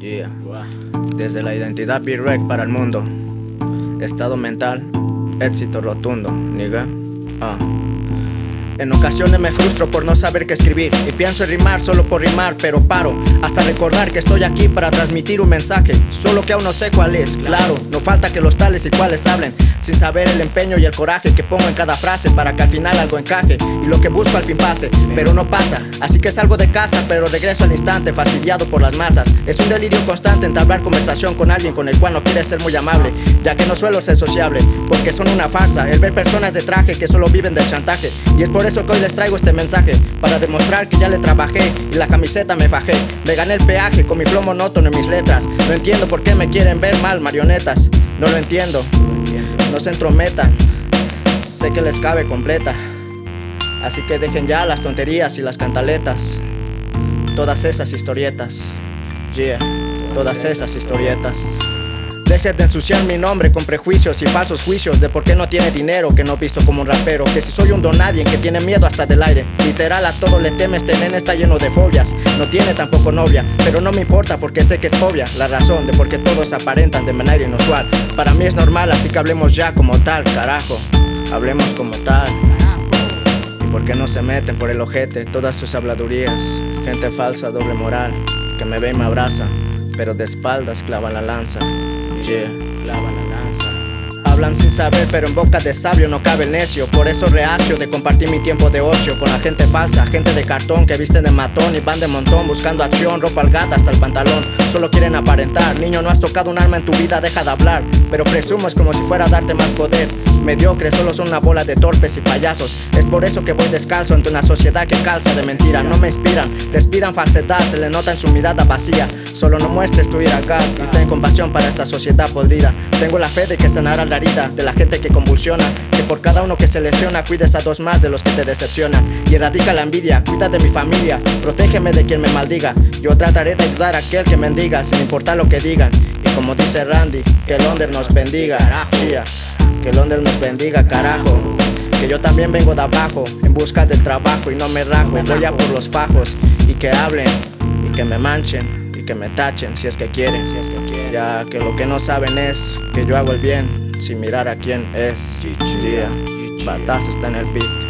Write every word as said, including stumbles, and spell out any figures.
Yeah. Desde la identidad B-Rec para el mundo. Estado mental, éxito rotundo, nigga. uh. En ocasiones me frustro por no saber qué escribir y pienso en rimar solo por rimar, pero paro hasta recordar que estoy aquí para transmitir un mensaje, solo que aún no sé cuál es. Claro, no falta que los tales y cuales hablen sin saber el empeño y el coraje que pongo en cada frase para que al final algo encaje y lo que busco al fin pase, pero no pasa. Así que salgo de casa pero regreso al instante fastidiado por las masas. Es un delirio constante entablar conversación con alguien con el cual no quiere ser muy amable, ya que no suelo ser sociable porque son una farsa el ver personas de traje que solo viven del chantaje. Y es por eso que hoy les traigo este mensaje, para demostrar que ya le trabajé y la camiseta me fajé. Me gané el peaje con mi flow monótono en mis letras. No entiendo por qué me quieren ver mal, marionetas. No lo entiendo, no se entrometan. Sé que les cabe completa, así que dejen ya las tonterías y las cantaletas. Todas esas historietas, yeah, todas esas historietas. Dejen de ensuciar mi nombre con prejuicios y falsos juicios de por qué no tiene dinero, que no visto como un rapero, que si soy un don nadie, que tiene miedo hasta del aire. Literal a todo le teme, este nene está lleno de fobias. No tiene tampoco novia, pero no me importa porque sé que es obvia la razón de por qué todos aparentan de manera inusual. Para mí es normal, así que hablemos ya como tal, carajo. Hablemos como tal. ¿Y por qué no se meten por el ojete todas sus habladurías? Gente falsa, doble moral, que me ve y me abraza, pero de espaldas clavan la lanza. Yeah, clavan la lanza. Hablan sin saber, pero en boca de sabio no cabe el necio. Por eso reacio de compartir mi tiempo de ocio con la gente falsa, gente de cartón que visten de matón y van de montón buscando acción, ropa al gata hasta el pantalón. Solo quieren aparentar. Niño, no has tocado un arma en tu vida, deja de hablar. Pero presumo es como si fuera a darte más poder. Mediocres solo son una bola de torpes y payasos. Es por eso que voy descalzo ante una sociedad que calza de mentira. No me inspiran, respiran falsedad, se le nota en su mirada vacía. Solo no muestres tu ira acá y ten compasión para esta sociedad podrida. Tengo la fe de que sanará la herida de la gente que convulsiona, que por cada uno que se lesiona cuides a dos más de los que te decepcionan. Y erradica la envidia, cuida de mi familia, protégeme de quien me maldiga. Yo trataré de ayudar a aquel que mendiga, sin importar lo que digan. Y como dice Randy, que el Onder nos bendiga. Yeah. Que el Onder nos bendiga, carajo. Que yo también vengo de abajo, en busca del trabajo y no me rajo. Voy a por los fajos y que hablen y que me manchen y que me tachen si es que quieren, si es que quieren. Ya que lo que no saben es que yo hago el bien sin mirar a quién es. Yeah. Batazo está en el beat.